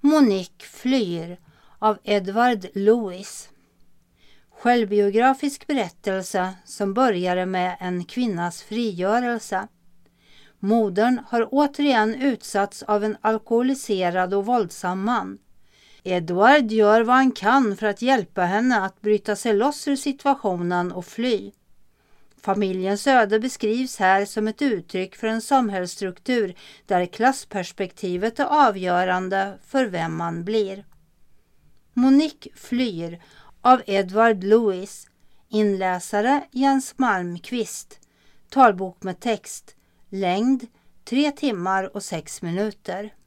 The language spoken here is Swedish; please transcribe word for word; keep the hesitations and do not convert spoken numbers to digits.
Monique flyr av Edward Lewis. Självbiografisk berättelse som började med en kvinnas frigörelse. Modern har återigen utsatts av en alkoholiserad och våldsam man. Edward gör vad han kan för att hjälpa henne att bryta sig loss ur situationen och fly. Familjens öde beskrivs här som ett uttryck för en samhällsstruktur där klassperspektivet är avgörande för vem man blir. Monique flyr av Edward Lewis. Inläsare Jens Malmqvist. Talbok med text. Längd tre timmar och sex minuter.